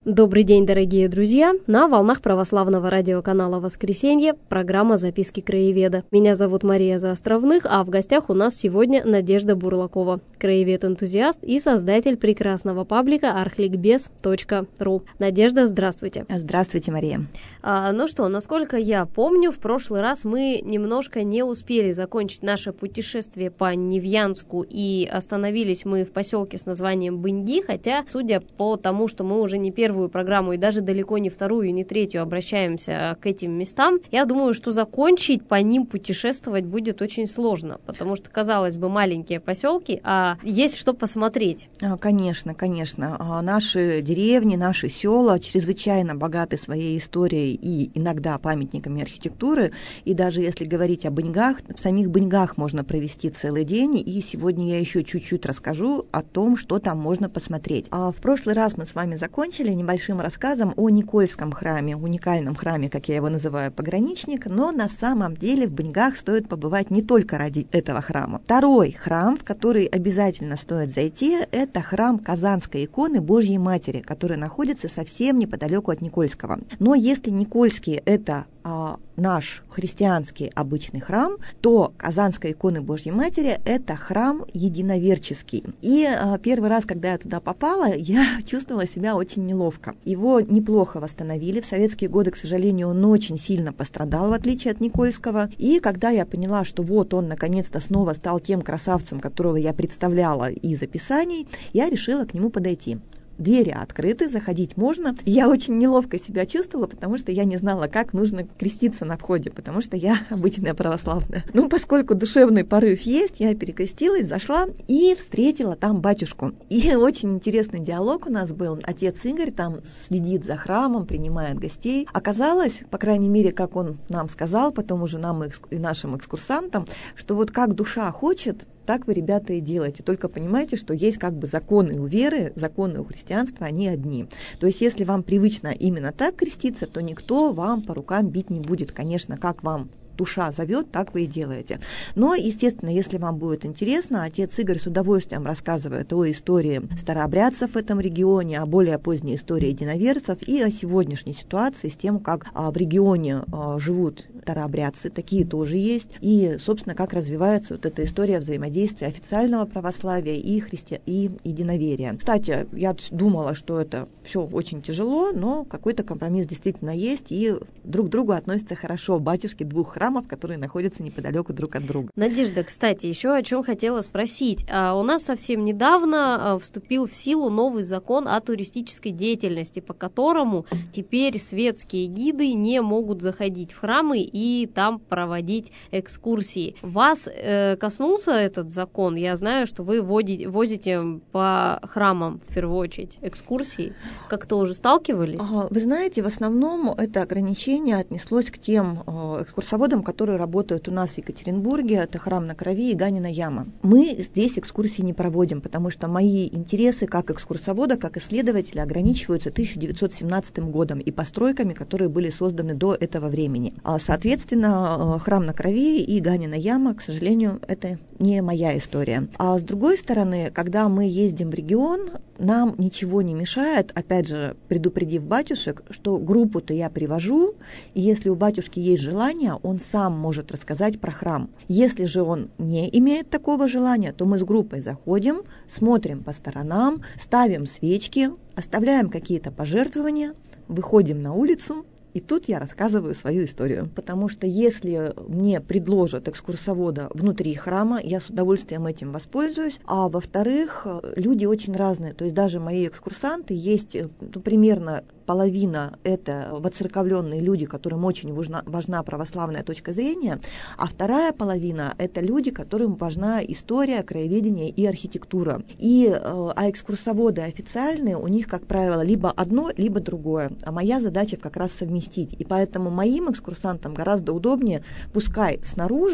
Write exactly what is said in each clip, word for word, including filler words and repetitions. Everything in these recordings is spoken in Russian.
Добрый день, дорогие друзья! На волнах православного радиоканала «Воскресенье» программа «Записки краеведа». Меня зовут Мария Заостровных, а в гостях у нас сегодня Надежда Бурлакова, краевед-энтузиаст и создатель прекрасного паблика архликбез точка ру. Надежда, здравствуйте! Здравствуйте, Мария! А, ну что, насколько я помню, в прошлый раз мы немножко не успели закончить наше путешествие по Невьянску, и остановились мы в поселке с названием Быньги, хотя, судя по тому, что мы уже не первый программу и даже далеко не вторую и не третью обращаемся к этим местам, я думаю, что закончить по ним путешествовать будет очень сложно, потому что, казалось бы, маленькие поселки, а есть что посмотреть. Конечно, конечно. Наши деревни, наши села чрезвычайно богаты своей историей и иногда памятниками архитектуры, и даже если говорить о Быньгах, в самих Быньгах можно провести целый день, и сегодня я еще чуть-чуть расскажу о том, что там можно посмотреть. А в прошлый раз мы с вами закончили небольшим рассказом о Никольском храме, уникальном храме, как я его называю, пограничник, но на самом деле в Быньгах стоит побывать не только ради этого храма. Второй храм, в который обязательно стоит зайти, это храм Казанской иконы Божьей Матери, который находится совсем неподалеку от Никольского. Но если Никольский – это а, наш христианский обычный храм, то Казанской иконы Божьей Матери – это храм единоверческий. И а, первый раз, когда я туда попала, я чувствовала себя очень неловко. Его неплохо восстановили. В советские годы, к сожалению, он очень сильно пострадал, в отличие от Никольского. И когда я поняла, что вот он наконец-то снова стал тем красавцем, которого я представляла из описаний, я решила к нему подойти. Двери открыты, заходить можно. Я очень неловко себя чувствовала, потому что я не знала, как нужно креститься на входе, потому что я обычная православная. Ну, поскольку душевный порыв есть, я перекрестилась, зашла и встретила там батюшку. И очень интересный диалог у нас был. Отец Игорь там следит за храмом, принимает гостей. Оказалось, по крайней мере, как он нам сказал, потом уже нам и нашим экскурсантам, что вот как душа хочет, так вы, ребята, и делаете. Только понимаете, что есть как бы законы у веры, законы у христианства, они одни. То есть, если вам привычно именно так креститься, то никто вам по рукам бить не будет. Конечно, как вам душа зовет, так вы и делаете. Но, естественно, если вам будет интересно, отец Игорь с удовольствием рассказывает о истории старообрядцев в этом регионе, о более поздней истории единоверцев и о сегодняшней ситуации с тем, как в регионе живут старообрядцы, такие тоже есть, и, собственно, как развивается вот эта история взаимодействия официального православия и, христи... и единоверия. Кстати, я думала, что это все очень тяжело, но какой-то компромисс действительно есть, и друг к другу относятся хорошо батюшки двух храмов, храмов, которые находятся неподалеку друг от друга. Надежда, кстати, еще о чем хотела спросить. А у нас совсем недавно вступил в силу новый закон о туристической деятельности, по которому теперь светские гиды не могут заходить в храмы и там проводить экскурсии. Вас э, коснулся этот закон? Я знаю, что вы водите, возите по храмам в первую очередь экскурсии. Как-то уже сталкивались? Вы знаете, в основном это ограничение отнеслось к тем экскурсоводам, которые работают у нас в Екатеринбурге, это Храм на Крови и Ганина яма. Мы здесь экскурсии не проводим, потому что мои интересы как экскурсовода, как исследователя ограничиваются тысяча девятьсот семнадцатым годом и постройками, которые были созданы до этого времени. Соответственно, Храм на Крови и Ганина яма, к сожалению, это не моя история. А с другой стороны, когда мы ездим в регион, нам ничего не мешает, опять же, предупредив батюшек, что группу-то я привожу, и если у батюшки есть желание, он сам может рассказать про храм. Если же он не имеет такого желания, то мы с группой заходим, смотрим по сторонам, ставим свечки, оставляем какие-то пожертвования, выходим на улицу, и тут я рассказываю свою историю. Потому что если мне предложат экскурсовода внутри храма, я с удовольствием этим воспользуюсь. А во-вторых, люди очень разные. То есть даже мои экскурсанты есть, ну, примерно половина — это воцерковленные люди, которым очень важна, важна православная точка зрения, а вторая половина — это люди, которым важна история, краеведение и архитектура. И, а экскурсоводы официальные, у них, как правило, либо одно, либо другое. А моя задача как раз совместить. И поэтому моим экскурсантам гораздо удобнее, пускай снаружи,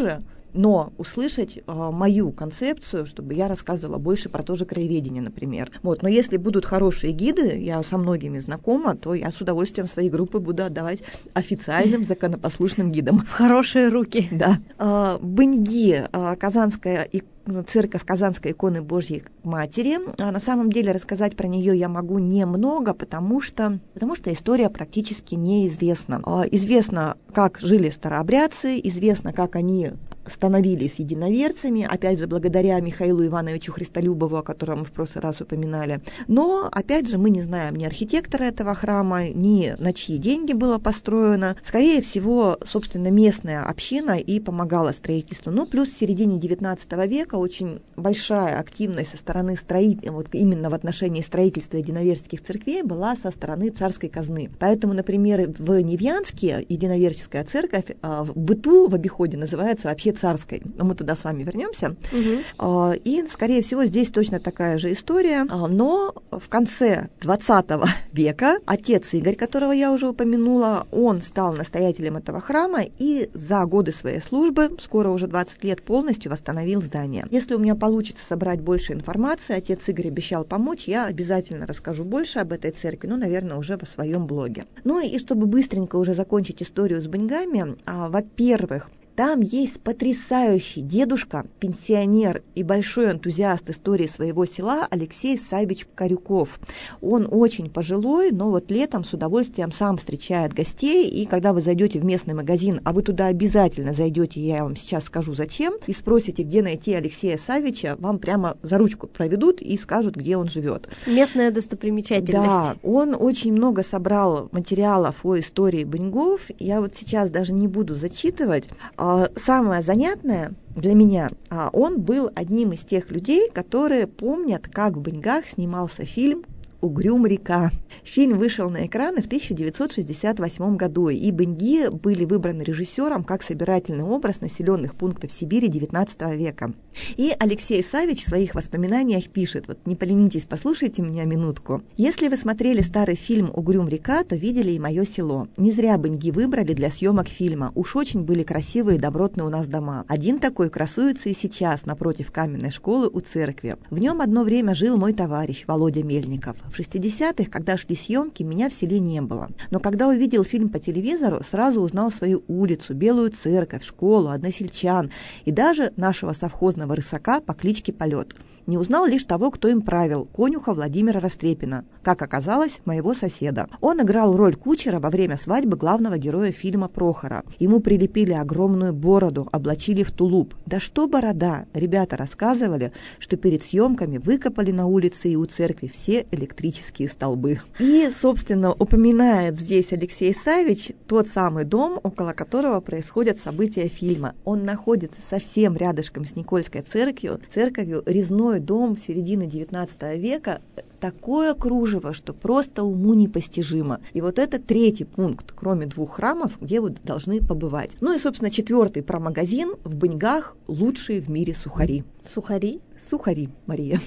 но услышать а, мою концепцию, чтобы я рассказывала больше про то же краеведение, например. Вот. Но если будут хорошие гиды, я со многими знакома, то я с удовольствием свои группы буду отдавать официальным законопослушным гидам. В хорошие руки. Да. А, Быньги, а, Казанская и церковь Казанской иконы Божьей Матери. А на самом деле рассказать про нее я могу немного, потому что, потому что история практически неизвестна. А, известно, как жили старообрядцы, известно, как они становились единоверцами, опять же, благодаря Михаилу Ивановичу Христолюбову, о котором мы в прошлый раз упоминали. Но, опять же, мы не знаем ни архитектора этого храма, ни на чьи деньги было построено. Скорее всего, собственно, местная община и помогала строительству. Ну, плюс в середине девятнадцатого века очень большая активность со стороны строителей, вот именно в отношении строительства единоверческих церквей была со стороны царской казны. Поэтому, например, в Невьянске единоверческая церковь в быту, в обиходе называется вообще царской. Мы туда с вами вернемся. Угу. И, скорее всего, здесь точно такая же история. Но в конце двадцатого века отец Игорь, которого я уже упомянула, он стал настоятелем этого храма и за годы своей службы, скоро уже двадцать лет, полностью восстановил здание. Если у меня получится собрать больше информации, отец Игорь обещал помочь, я обязательно расскажу больше об этой церкви, ну, наверное, уже в своем блоге. Ну и чтобы быстренько уже закончить историю с Быньгами, во-первых, там есть потрясающий дедушка, пенсионер и большой энтузиаст истории своего села Алексей Савич Корюков. Он очень пожилой, но вот летом с удовольствием сам встречает гостей, и когда вы зайдете в местный магазин, а вы туда обязательно зайдете, я вам сейчас скажу зачем, и спросите, где найти Алексея Савича, вам прямо за ручку проведут и скажут, где он живет. Местная достопримечательность. Да, он очень много собрал материалов о истории Быньгов, я вот сейчас даже не буду зачитывать. Самое занятное для меня, он был одним из тех людей, которые помнят, как в Быньгах снимался фильм «Угрюм-река». Фильм вышел на экраны в тысяча девятьсот шестьдесят восьмом году, и Быньги были выбраны режиссером как собирательный образ населенных пунктов Сибири девятнадцатого века. И Алексей Савич в своих воспоминаниях пишет, вот не поленитесь, послушайте меня минутку. «Если вы смотрели старый фильм «Угрюм-река», то видели и мое село. Не зря Быньги выбрали для съемок фильма. Уж очень были красивые и добротные у нас дома. Один такой красуется и сейчас напротив каменной школы у церкви. В нем одно время жил мой товарищ Володя Мельников. В шестидесятых, когда шли съемки, меня в селе не было. Но когда увидел фильм по телевизору, сразу узнал свою улицу, Белую церковь, школу, односельчан и даже нашего совхозного рысака по кличке Полет. Не узнал лишь того, кто им правил, конюха Владимира Растрепина, как оказалось, моего соседа. Он играл роль кучера во время свадьбы главного героя фильма Прохора. Ему прилепили огромную бороду, облачили в тулуп. Да что борода! Ребята рассказывали, что перед съемками выкопали на улице и у церкви все электрические столбы. И, собственно, упоминает здесь Алексей Савич тот самый дом, около которого происходят события фильма. Он находится совсем рядышком с Никольской церковью, церковью резной дом середины девятнадцатого века, такое кружево, что просто уму непостижимо. И вот это третий пункт, кроме двух храмов, где вы должны побывать. Ну и, собственно, четвертый про магазин. В Быньгах лучшие в мире сухари. Сухари? Сухари, Мария.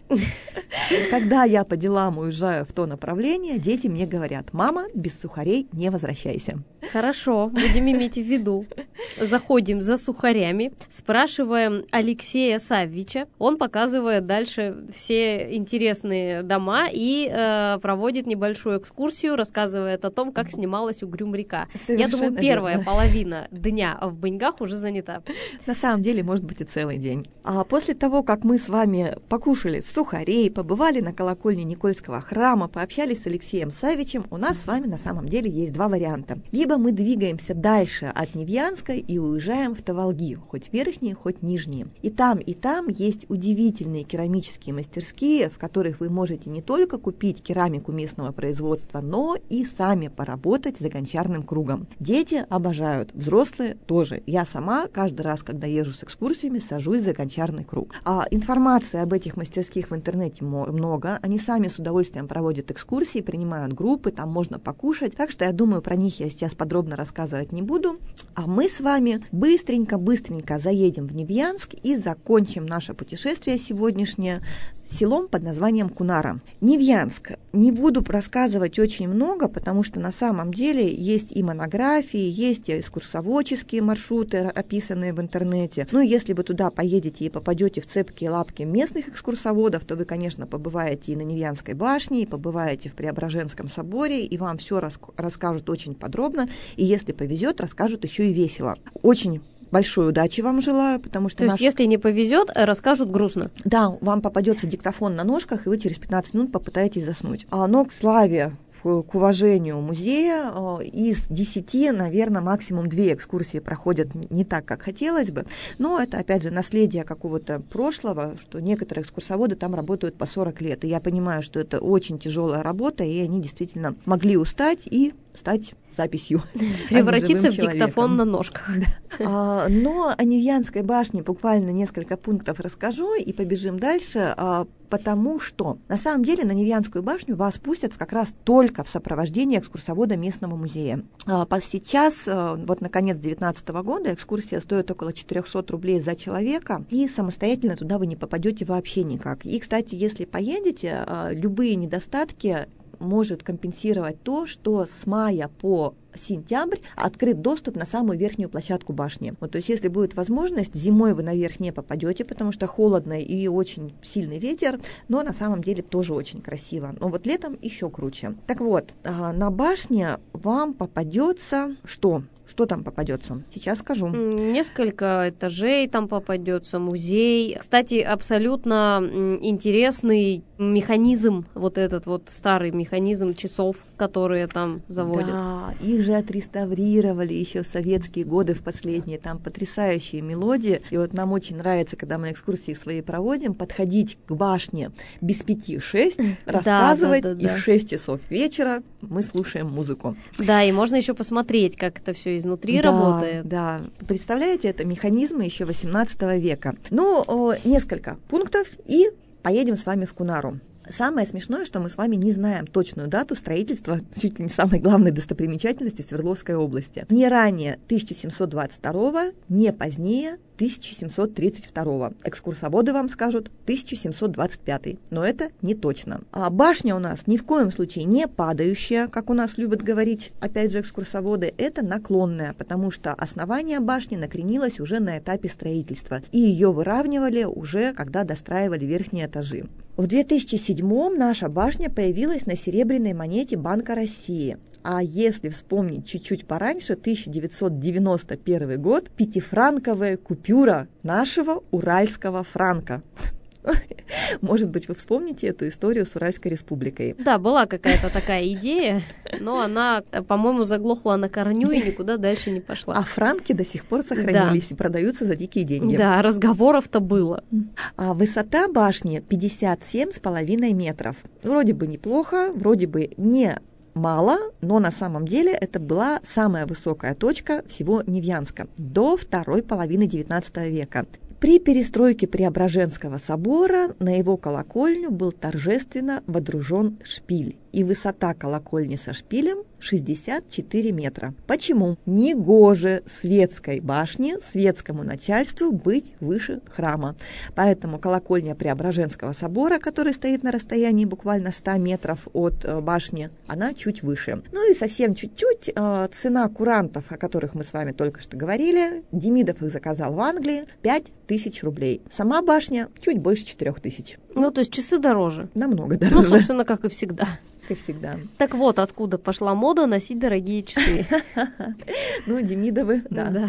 Когда я по делам уезжаю в то направление, дети мне говорят: мама, без сухарей не возвращайся. Хорошо, будем иметь в виду. Заходим за сухарями, спрашиваем Алексея Саввича. Он показывает дальше все интересные дома и э, проводит небольшую экскурсию, рассказывает о том, как снималась «Угрюм-река». Я думаю, первая верно. половина дня в Быньгах уже занята. На самом деле, может быть, и целый день. А после того, как мы с вами покушали сухарей, побывали на колокольне Никольского храма, пообщались с Алексеем Савичем, у нас с вами на самом деле есть два варианта. Либо мы двигаемся дальше от Невьянска и уезжаем в Таволги, хоть верхние, хоть нижние. И там, и там есть удивительные керамические мастерские, в которых вы можете не только купить керамику местного производства, но и сами поработать за гончарным кругом. Дети обожают, взрослые тоже. Я сама каждый раз, когда езжу с экскурсиями, сажусь за гончарный круг. А информации об этих мастерских в интернете много. Они сами с удовольствием проводят экскурсии, принимают группы, там можно покушать. Так что я думаю, про них я сейчас подробно рассказывать не буду. А мы с вами быстренько-быстренько заедем в Невьянск и закончим наше путешествие сегодняшнее селом под названием Кунара. Невьянск. Не буду рассказывать очень много, потому что на самом деле есть и монографии, есть и экскурсоводческие маршруты, описанные в интернете. Ну, если вы туда поедете и попадете в цепкие лапки местных экскурсоводов, то вы, конечно, побываете и на Невьянской башне, и побываете в Преображенском соборе, и вам все рас- расскажут очень подробно, и если повезет, расскажут еще и весело. Очень большой удачи вам желаю, потому что... То наш... есть, если не повезет, расскажут грустно? Да, вам попадется диктофон на ножках, и вы через пятнадцать минут попытаетесь заснуть. А, но к славе, к уважению музея, из десяти, наверное, максимум две экскурсии проходят не так, как хотелось бы. Но это, опять же, наследие какого-то прошлого, что некоторые экскурсоводы там работают по сорок лет. И я понимаю, что это очень тяжелая работа, и они действительно могли устать и стать записью. Превратиться в диктофон на ножках. А, но о Невьянской башне буквально несколько пунктов расскажу и побежим дальше, а, потому что на самом деле на Невьянскую башню вас пустят как раз только в сопровождении экскурсовода местного музея. А, сейчас, а, вот на конец две тысячи девятнадцатого года, экскурсия стоит около четыреста рублей за человека, и самостоятельно туда вы не попадете вообще никак. И, кстати, если поедете, а, любые недостатки может компенсировать то, что с мая по сентябрь открыт доступ на самую верхнюю площадку башни. Вот, то есть, если будет возможность, зимой вы наверх не попадете, потому что холодно и очень сильный ветер, но на самом деле тоже очень красиво. Но вот летом еще круче. Так вот, на башне вам попадется что? Что там попадется? Сейчас скажу. Несколько этажей там попадется, музей. Кстати, абсолютно интересный механизм, вот этот вот старый механизм часов, которые там заводят. Да, их же отреставрировали еще в советские годы, в последние. Там потрясающие мелодии. И вот нам очень нравится, когда мы экскурсии свои проводим, подходить к башне без пяти шесть, рассказывать, да, да, да, и да. в шесть часов вечера мы слушаем музыку. Да, и можно еще посмотреть, как это все изнутри да, работает. Да, представляете, это механизмы еще восемнадцатого века. Ну, о, несколько пунктов, и поедем с вами в Кунару. Самое смешное, что мы с вами не знаем точную дату строительства чуть ли не самой главной достопримечательности Свердловской области. Не ранее тысяча семьсот двадцать второго, не позднее тысяча семьсот тридцать второго. Экскурсоводы вам скажут тысяча семьсот двадцать пятый, но это не точно. А башня у нас ни в коем случае не падающая, как у нас любят говорить, опять же, экскурсоводы, это наклонная, потому что основание башни накренилось уже на этапе строительства, и ее выравнивали уже, когда достраивали верхние этажи. В две тысячи седьмом наша башня появилась на серебряной монете Банка России. А если вспомнить чуть-чуть пораньше, тысяча девятьсот девяносто первый год, пятифранковая купюра нашего уральского франка. Может быть, вы вспомните эту историю с Уральской республикой. Да, была какая-то такая идея, но она, по-моему, заглохла на корню и никуда дальше не пошла. А франки до сих пор сохранились да. и продаются за дикие деньги. Да, разговоров-то было. А высота башни пятьдесят семь с половиной метров. Вроде бы неплохо, вроде бы не мало, но на самом деле это была самая высокая точка всего Невьянска до второй половины девятнадцатого века. При перестройке Преображенского собора на его колокольню был торжественно водружен шпиль, и высота колокольни со шпилем шестьдесят четыре метра. Почему? Негоже светской башне, светскому начальству быть выше храма. Поэтому колокольня Преображенского собора, который стоит на расстоянии буквально ста метров от башни, она чуть выше. Ну и совсем чуть-чуть цена курантов, о которых мы с вами только что говорили, Демидов их заказал в Англии, пять тысяч рублей. Сама башня чуть больше четырех тысяч. Ну, то есть часы дороже. Намного дороже. Ну, собственно, как и всегда. Как и всегда. Так вот, откуда пошла мода носить дорогие часы. Ну, Демидовы, да. да.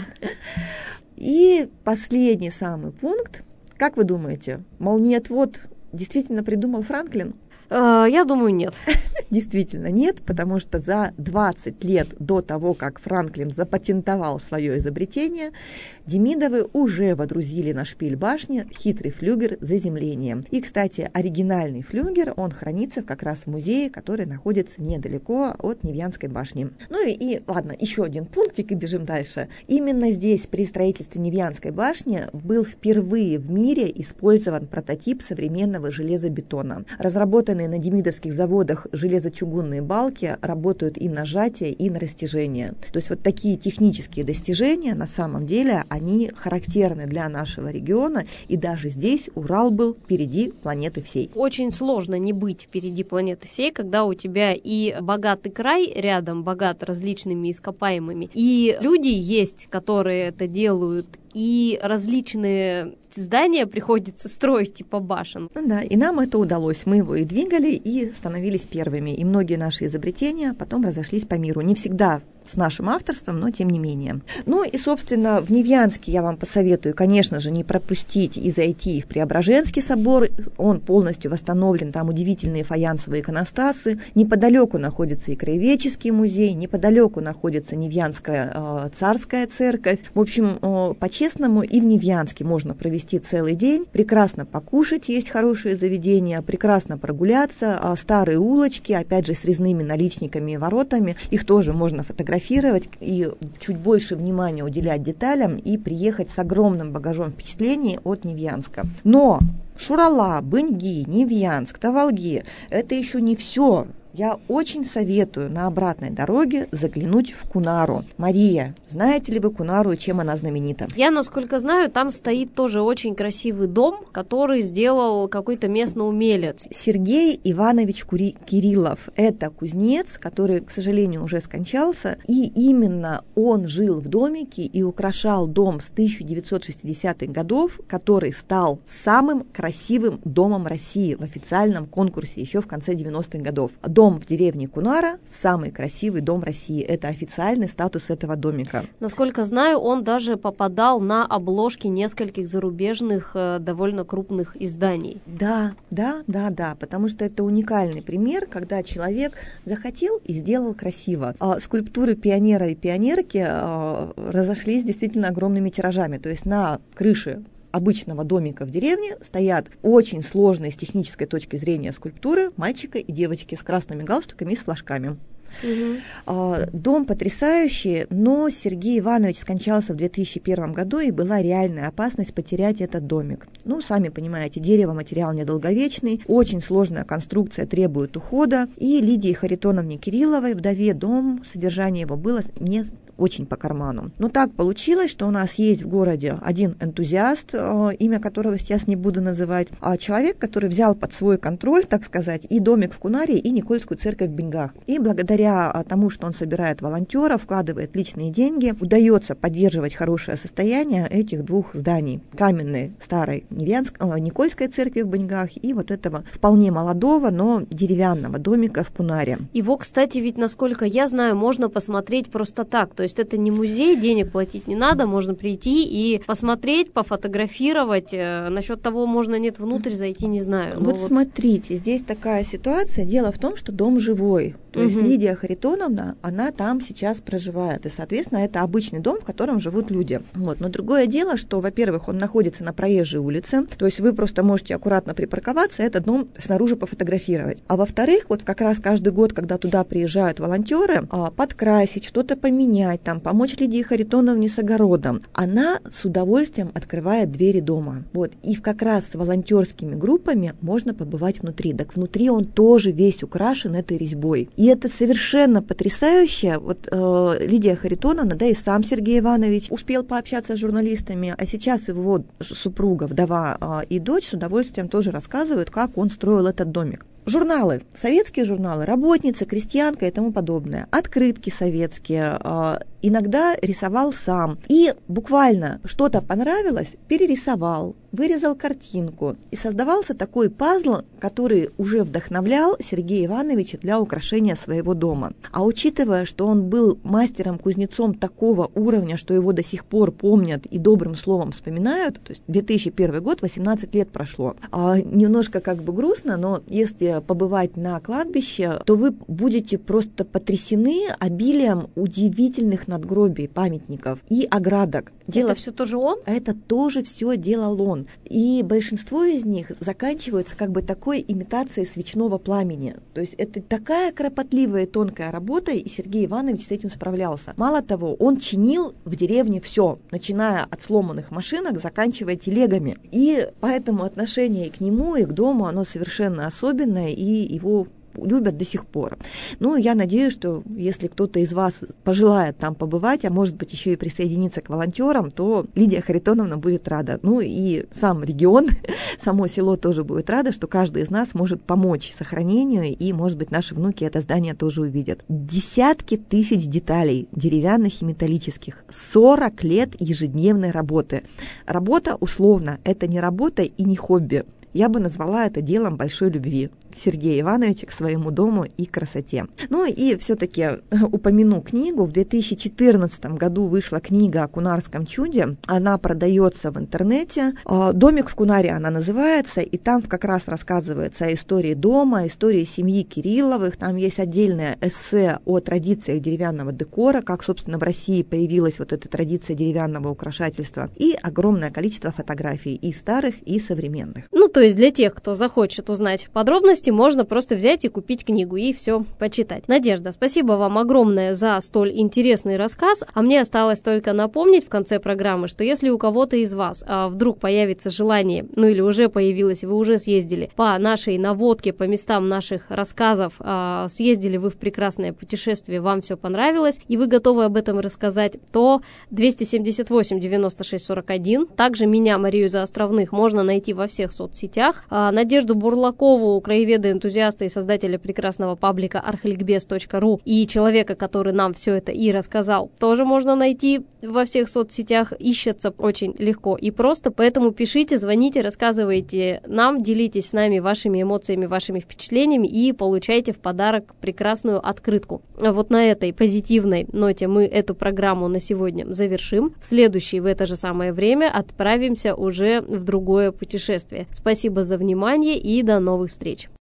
И последний самый пункт. Как вы думаете, молниеотвод действительно придумал Франклин? Я думаю, нет. Действительно нет, потому что за двадцать лет до того, как Франклин запатентовал свое изобретение, Демидовы уже водрузили на шпиль башни хитрый флюгер с заземлением. И, кстати, оригинальный флюгер, он хранится как раз в музее, который находится недалеко от Невьянской башни. Ну и, и ладно, еще один пунктик и бежим дальше. Именно здесь, при строительстве Невьянской башни, был впервые в мире использован прототип современного железобетона. Разработанный изготовленные на демидовских заводах железочугунные балки работают и на сжатие, и на растяжение. То есть вот такие технические достижения, на самом деле, они характерны для нашего региона, и даже здесь Урал был впереди планеты всей. Очень сложно не быть впереди планеты всей, когда у тебя и богатый край рядом, богат различными ископаемыми, и люди есть, которые это делают, и различные здания приходится строить типа башен. Да, и нам это удалось. Мы его и двигали, и становились первыми. И многие наши изобретения потом разошлись по миру. Не всегда с нашим авторством, но тем не менее. Ну и, собственно, в Невьянске я вам посоветую, конечно же, не пропустить и зайти в Преображенский собор. Он полностью восстановлен, там удивительные фаянсовые иконостасы. Неподалеку находится и Краеведческий музей, неподалеку находится Невьянская э, царская церковь. В общем, э, по-честному, и в Невьянске можно провести целый день, прекрасно покушать, есть хорошие заведения, прекрасно прогуляться, э, старые улочки, опять же, с резными наличниками и воротами, их тоже можно фотографировать, и чуть больше внимания уделять деталям и приехать с огромным багажом впечатлений от Невьянска. Но Шурала, Быньги, Невьянск, Таволги – это еще не все. Я очень советую на обратной дороге заглянуть в Кунару. Мария, знаете ли вы Кунару и чем она знаменита? Я, насколько знаю, там стоит тоже очень красивый дом, который сделал какой-то местный умелец. Сергей Иванович Кури- Кириллов. Это кузнец, который, к сожалению, уже скончался. И именно он жил в домике и украшал дом с тысяча девятьсот шестидесятых годов, который стал самым красивым домом России в официальном конкурсе еще в конце девяностых годов. Дом в деревне Кунара – самый красивый дом России. Это официальный статус этого домика. Насколько знаю, он даже попадал на обложки нескольких зарубежных э, довольно крупных изданий. Да, да, да, да, потому что это уникальный пример, когда человек захотел и сделал красиво. А скульптуры пионера и пионерки а, разошлись действительно огромными тиражами. То есть на крыше обычного домика в деревне стоят очень сложные с технической точки зрения скульптуры мальчика и девочки с красными галстуками и с флажками. Угу. Дом потрясающий, но Сергей Иванович скончался в две тысячи первом году, и была реальная опасность потерять этот домик. Ну, сами понимаете, дерево материал недолговечный, очень сложная конструкция требует ухода, и Лидии Харитоновне Кирилловой, вдове, дом, содержание его было не очень по карману. Но так получилось, что у нас есть в городе один энтузиаст, имя которого сейчас не буду называть, а человек, который взял под свой контроль, так сказать, и домик в Кунаре, и Никольскую церковь в Быньгах. И благодаря тому, что он собирает волонтеров, вкладывает личные деньги, удается поддерживать хорошее состояние этих двух зданий. Каменной старой Невьянск, э, Никольской церкви в Быньгах и вот этого вполне молодого, но деревянного домика в Кунаре. Его, кстати, ведь, насколько я знаю, можно посмотреть просто так. То есть это не музей, денег платить не надо, можно прийти и посмотреть, пофотографировать. Насчет того, можно нет внутрь зайти, не знаю. Вот, вот смотрите, здесь такая ситуация. Дело в том, что дом живой. То угу. есть Лидия Харитоновна, она там сейчас проживает. И, соответственно, это обычный дом, в котором живут люди. Вот. Но другое дело, что, во-первых, он находится на проезжей улице. То есть вы просто можете аккуратно припарковаться, этот дом снаружи пофотографировать. А во-вторых, вот как раз каждый год, когда туда приезжают волонтеры, подкрасить, что-то поменять, там, помочь Лидии Харитоновне с огородом, она с удовольствием открывает двери дома. Вот. И как раз с волонтерскими группами можно побывать внутри. Так внутри он тоже весь украшен этой резьбой. И это совершенно потрясающе. Вот э, Лидия Харитоновна, да и сам Сергей Иванович успел пообщаться с журналистами, а сейчас его супруга, вдова э, и дочь с удовольствием тоже рассказывают, как он строил этот домик. Журналы, советские журналы, работница, крестьянка и тому подобное, открытки советские, э, иногда рисовал сам. И буквально что-то понравилось, перерисовал, вырезал картинку. И создавался такой пазл, который уже вдохновлял Сергея Ивановича для украшения своего дома. А учитывая, что он был мастером-кузнецом такого уровня, что его до сих пор помнят и добрым словом вспоминают, то есть две тысячи первый год, восемнадцать лет прошло. А, немножко как бы грустно, но если побывать на кладбище, то вы будете просто потрясены обилием удивительных надгробий, памятников и оградок. Дело... Это все тоже он? Это тоже все делал он. картин, и большинство из них заканчиваются как бы такой имитацией свечного пламени. То есть это такая кропотливая и тонкая работа, и Сергей Иванович с этим справлялся. Мало того, он чинил в деревне все, начиная от сломанных машинок, заканчивая телегами. И поэтому отношение и к нему, и к дому, оно совершенно особенное, и его любят до сих пор. Ну, я надеюсь, что если кто-то из вас пожелает там побывать, а может быть еще и присоединиться к волонтерам, то Лидия Харитоновна будет рада. Ну и сам регион, само село тоже будет рада, что каждый из нас может помочь сохранению, и, может быть, наши внуки это здание тоже увидят. Десятки тысяч деталей, деревянных и металлических, сорок лет ежедневной работы. Работа, условно, это не работа и не хобби. Я бы назвала это делом большой любви Сергея Ивановича к своему дому и красоте. Ну и все-таки упомяну книгу. В две тысячи четырнадцатом году вышла книга о Кунарском чуде. Она продается в интернете. «Домик в Кунаре» она называется, и там как раз рассказывается о истории дома, истории семьи Кирилловых. Там есть отдельное эссе о традициях деревянного декора, как, собственно, в России появилась вот эта традиция деревянного украшательства, и огромное количество фотографий и старых, и современных. Ну, то есть для тех, кто захочет узнать подробности, можно просто взять и купить книгу и все почитать. Надежда, спасибо вам огромное за столь интересный рассказ. А мне осталось только напомнить в конце программы, что если у кого-то из вас а, вдруг появится желание, ну или уже появилось, вы уже съездили по нашей наводке, по местам наших рассказов, а, съездили вы в прекрасное путешествие, вам все понравилось, и вы готовы об этом рассказать, то двести семьдесят восемь девяносто шесть сорок один. Также меня, Марию Заостровных, можно найти во всех соцсетях. А, Надежду Бурлакову, краеведа, энтузиаста и создателя прекрасного паблика архликбез точка ру, и человека, который нам все это и рассказал, тоже можно найти во всех соцсетях. Ищется очень легко и просто, поэтому пишите, звоните, рассказывайте нам, делитесь с нами вашими эмоциями, вашими впечатлениями и получайте в подарок прекрасную открытку. Вот на этой позитивной ноте мы эту программу на сегодня завершим. В следующий в это же самое время отправимся уже в другое путешествие. Спасибо за внимание и до новых встреч!